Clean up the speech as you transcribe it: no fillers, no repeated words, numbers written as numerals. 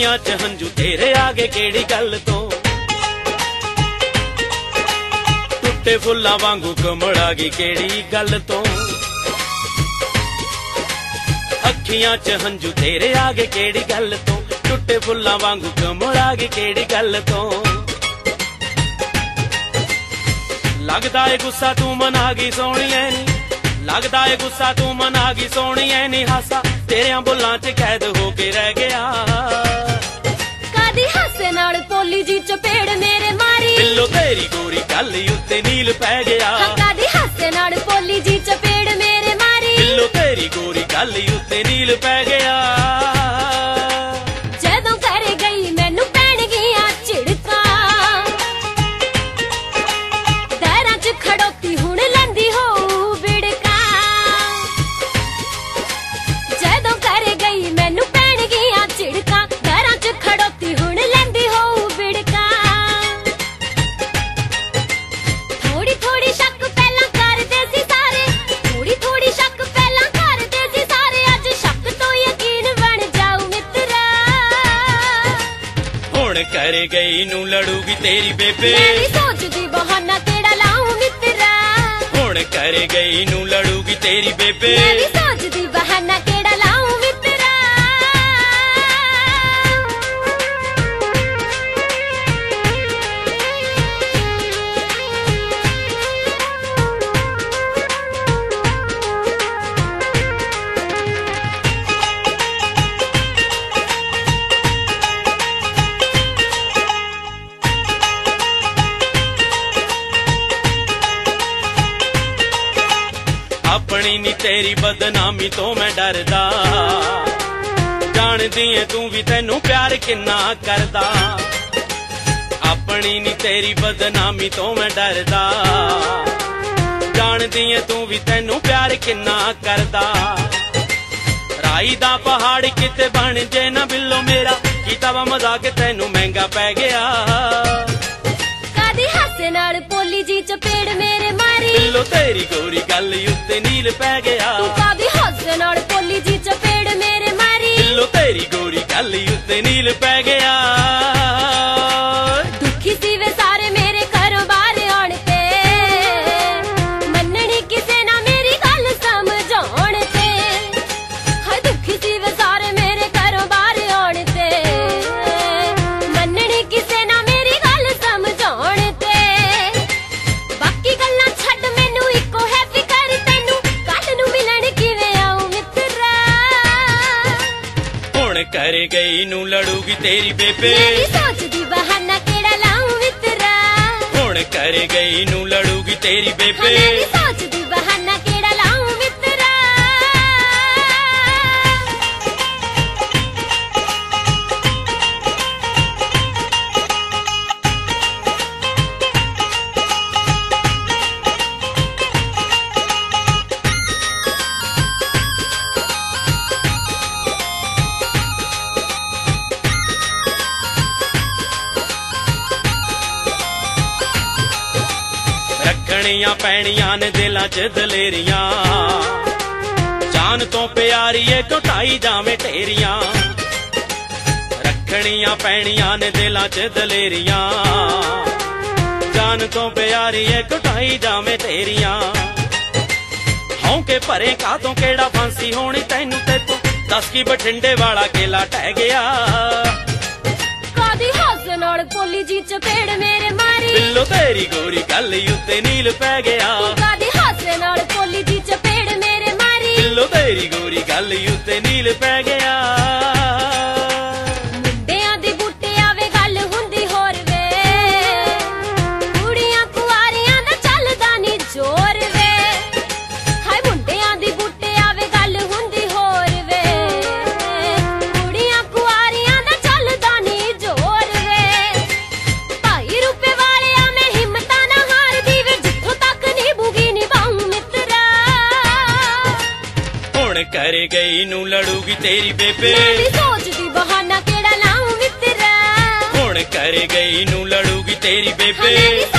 ਅੱਖੀਆਂ 'ਚ ਹੰਝੂ ਤੇਰੇ ਆਗੇ ਕਿਹੜੀ ਗੱਲ ਤੋਂ। ਟੁੱਟੇ ਫੁੱਲਾਂ ਵਾਂਗੂ ਕਮਲ ਆ ਗਈ ਕਿਹੜੀ ਗੱਲ ਤੋਂ। ਅੱਖੀਆਂ 'ਚ ਹੰਝੂ ਤੇਰੇ ਆਗੇ ਕਿਹੜੀ ਗੱਲ ਤੋਂ। ਟੁੱਟੇ ਫੁੱਲਾਂ ਵਾਂਗੂ ਕਮਲ ਆ ਗਈ ਕਿਹੜੀ ਗੱਲ ਤੋਂ। ਲੱਗਦਾ ਏ ਗੁੱਸਾ ਤੂੰ ਮਨਾ ਗਈ ਸੋਹਣੀਏ ਨੀ। ਲੱਗਦਾ ਏ ਗੁੱਸਾ ਤੂੰ ਮਨਾ ਗਈ ਸੋਹਣੀਏ ਨੀ। ਹਾਸਾ ਤੇਰਿਆਂ ਬੁੱਲਾਂ 'ਚ ਕੈਦ ਹੋ ਕੇ ਰਹਿ ਗਿਆ। ਕਾਦੀ ਹਾਸੇ ਨਾਲ ਪੋਲੀ ਜੀ ਚਪੇੜ ਮੇਰੇ ਮਾਰੀ। ਬਿੱਲੋ ਤੇਰੀ ਗੋਰੀ ਗੱਲ ਉੱਤੇ ਨੀਲ ਪੈ ਗਿਆ। ਕਾਦੀ ਹਾਸੇ ਨਾਲ ਪੋਲੀ ਜੀ ਚਪੇੜ ਮੇਰੇ ਮਾਰੀ। ਬਿੱਲੋ ਤੇਰੀ ਗੋਰੀ ਗੱਲ ਉੱਤੇ ਨੀਲ ਪੈ ਗਿਆ। ਜਦੋਂ ਘਰ ਗਈ ਮੈਨੂੰ ਪੈਣਗੀਆਂ ਝਿੜਕਾਂ। ਦਰਾਂ 'ਚ ਖੜੋਤੀ ਹੁਣ ਲੈਂਦੀ ਹੋਊ ਵਿੜਕਾਂ। ਜਦੋਂ ਘਰ ਗਈ ਮੈਨੂੰ ਪੈਣਗੀਆਂ ਝਿੜਕਾਂ। ਦਰਾਂ 'ਚ ਖੜੋਤੀ ਹੁਣ ਲੈਂਦੀ ਹੋਊ ਵਿੜਕਾਂ। ਥੋੜੀ ਥੋੜੀ ਸ਼ੱਕ ਪਹਿਲਾਂ ਕਰਦੇ ਸੀ ਸਾਰੇ। ਥੋੜੀ ਥੋੜੀ ਸ਼ੱਕ ਪਹਿਲਾਂ ਕਰਦੇ ਸੀ ਸਾਰੇ। ਅੱਜ ਸ਼ੱਕ ਤੋਂ ਯਕੀਨ ਬਣ ਜਾਊ ਮਿੱਤਰਾ। ਹੁਣ ਘਰ ਗਈ ਨੂੰ ਲੜੂਗੀ ਤੇਰੀ ਬੇਬੇ। ਮੈਂ ਵੀ ਸੋਚਦੀ ਬਹਾਨਾ ਕਿਹੜਾ ਲਾਊ ਮਿੱਤਰਾ। ਹੁਣ ਘਰ ਗਈ ਨੂੰ ਲੜੂਗੀ ਤੇਰੀ ਬੇਬੇ। ਮੈਂ ਵੀ ਸੋਚਦੀ ਬਹਾਨਾ ਕਿਹੜਾ ਲਾਊ ਮਿੱਤਰਾ। ਆਪਣੀ ਨੀ ਤੇਰੀ ਬਦਨਾਮੀ ਤੋਂ ਮੈਂ ਡਰਦਾ। ਜਾਣਦੀ ਏ ਤੂੰ ਵੀ ਤੈਨੂੰ ਪਿਆਰ ਕਿੰਨਾ ਕਰਦਾ। ਆਪਣੀ ਨੀ ਤੇਰੀ ਬਦਨਾਮੀ ਤੋਂ ਮੈਂ ਡਰਦਾ। ਜਾਣਦੀ ਏ ਤੂੰ ਵੀ ਤੈਨੂੰ ਪਿਆਰ ਕਿੰਨਾ ਕਰਦਾ। ਰਾਈ ਦਾ ਪਹਾੜ ਕਿਤੇ ਬਣ ਜੇ ਨਾ ਬਿੱਲੋ ਮੇਰਾ। ਕੀਤਾ ਵਾ ਮਜ਼ਾਕ ਤੈਨੂੰ ਮਹਿੰਗਾ ਪੈ ਗਿਆ। ਕਾਦੀ ਹਾਸੇ ਨਾਲ ਪੋਲੀ ਜੀ ਚਪੇੜ ਮੇਰੇ ਮਾਰੀ। ਬਿੱਲੋ ਤੇਰੀ ਗੋਰੀ ਗੱਲ ਉੱਤੇ ਨੀਲ ਪੈ ਗਿਆ। ਤੂੰ ਕਾਦੀ ਹਾਸੇ ਨਾਲ ਪੋਲੀ ਜੀ ਚਪੇੜ ਮੇਰੇ ਮਾਰੀ। ਬਿੱਲੋ ਤੇਰੀ ਗੋਰੀ ਗੱਲ ਉੱਤੇ ਨੀਲ ਪੈ ਗਿਆ। ਦੁਖੀ ਸੀ ਵੇ ਸਾਰੇ ਮੇਰੇ ਘਰੋਂ ਬਾਹਰ ਆਉਣ ਤੇ। ਮੰਨਣੀ ਕਿਸੇ ਨਾ ਮੇਰੀ ਗੱਲ ਸਮਝਾਉਣ ਤੇ। ਹਾਏ ਦੁਖੀ ਸੀ ਵੇ ਸਾਰੇ ਮੇਰੇ ਘਰੋਂ ਬਾਹਰ ਆਉਣ ਤੇ। ਮੰਨਣੀ ਕਿਸੇ ਨਾ ਮੇਰੀ ਗੱਲ ਸਮਝਾਉਣ ਤੇ। ਬਾਕੀ ਗੱਲਾਂ ਛੱਡ ਮੈਨੂੰ ਇੱਕੋ ਹੈ ਫਿਕਰ ਤੈਨੂੰ। ਕੱਲ ਨੂੰ ਮਿਲਣ ਕਿਵੇਂ ਆਊ ਮਿੱਤਰਾ। ਹੁਣ ਘਰ ਗਈ ਨੂੰ ਲੜੂਗੀ ਤੇਰੀ ਬੇਬੇ। ਮੈਂ ਵੀ ਸੋਚਦੀ ਬਹਾਨਾ ਕਿਹੜਾ ਲਾਊ ਮਿੱਤਰਾ। ਹੁਣ ਘਰ ਗਈ ਨੂੰ ਲੜੂਗੀ ਤੇਰੀ ਮੈਂ ਵੀ ਬੇਬੇ। ਸੋਚਦੀ ਬਹਾਨਾ ਕਿਹੜਾ ਲਾਊ ਮਿੱਤਰਾ। ਰੱਖਣੀਆਂ ਪੈਣੀਆਂ ਨੇ ਦਿਲਾਂ 'ਚ ਦਲੇਰੀਆਂ। ਜਾਨ ਤੋਂ ਪਿਆਰੀ ਏ ਟੁੱਟਾਈ ਜਾਵੇਂ ਢੇਰੀਆਂ। ਰੱਖਣੀਆਂ ਪੈਣੀਆਂ ਨੇ ਦਿਲਾਂ 'ਚ ਦਲੇਰੀਆਂ। ਜਾਨ ਤੋਂ ਪਿਆਰੀ ਏ ਟੁੱਟਾਈ ਜਾਵੇਂ ਢੇਰੀਆਂ। ਹੌਂਕੇ ਭਰੇ ਕਾਤੋਂ ਕਿਹੜਾ ਫਾਂਸੀ ਹੋਣੀ ਤੈਨੂੰ ਤੇਤੋਂ। ਦੱਸ ਕੀ ਬਠਿੰਡੇ ਵਾਲਾ ਕੇਲਾ ਟਹਿ ਗਿਆ। ਕਾਦੀ ਹਾਸੇ ਨਾਲ ਪੋਲੀ ਜੀ ਚਪੇੜ ਮੇਰੇ ਮਾਰੀ। ਬਿੱਲੋ ਤੇਰੀ ਗੋਰੀ ਗੱਲ ਉੱਤੇ ਨੀਲ ਪੈ ਗਿਆ। ਕਾਦੀ ਹਾਸੇ ਨਾਲ ਪੋਲੀ ਜੀ ਚਪੇੜ ਮੇਰੇ ਮਾਰੀ। ਬਿੱਲੋ ਤੇਰੀ ਗੋਰੀ ਗੱਲ ਉੱਤੇ ਨੀਲ ਪੈ ਗਿਆ। ਮੁੰਡਿਆਂ ਦੀ ਬੂਟਿਆਂ ਵੇ ਗੱਲ ਹੁੰਦੀ ਹੋਰ ਵੇ। ਕੁੜੀਆਂ ਕੁਆਰੀਆਂ ਦਾ ਚੱਲਦਾ ਨੀ ਜ਼ੋਰ ਵੇ। ਹਾਏ ਮੁੰਡਿਆਂ ਦੀ ਬੂਟਿਆਂ ਵੇ ਗੱਲ ਹੁੰਦੀ ਹੋਰ ਵੇ। ਕੁੜੀਆਂ ਕੁਆਰੀਆਂ ਦਾ ਚੱਲਦਾ ਨੀ ਜ਼ੋਰ ਵੇ। ਭਾਈ ਰੁਪਏ ਵਾਲਿਆਂ ਮੈਂ ਹਿੰਮਤਾਂ ਨਾ ਹਾਰਦੀ ਵੇ। ਜਿੱਥੋਂ ਤੱਕ ਨਿਭੂਗੀ ਨਿਭਾਊ ਮਿੱਤਰਾ। ਹੁਣ ਘਰ ਗਈ ਨੂੰ ਲੜੂਗੀ ਤੇਰੀ ਬੇਬੇ। ਮੈਂ ਵੀ ਸੋਚਦੀ ਬਹਾਨਾ ਕਿਹੜਾ ਲਾਊ ਮਿੱਤਰਾ। ਹੁਣ ਘਰ ਗਈ ਨੂੰ ਲੜੂਗੀ ਤੇਰੀ ਮੈਂ ਵੀ ਬੇਬੇ।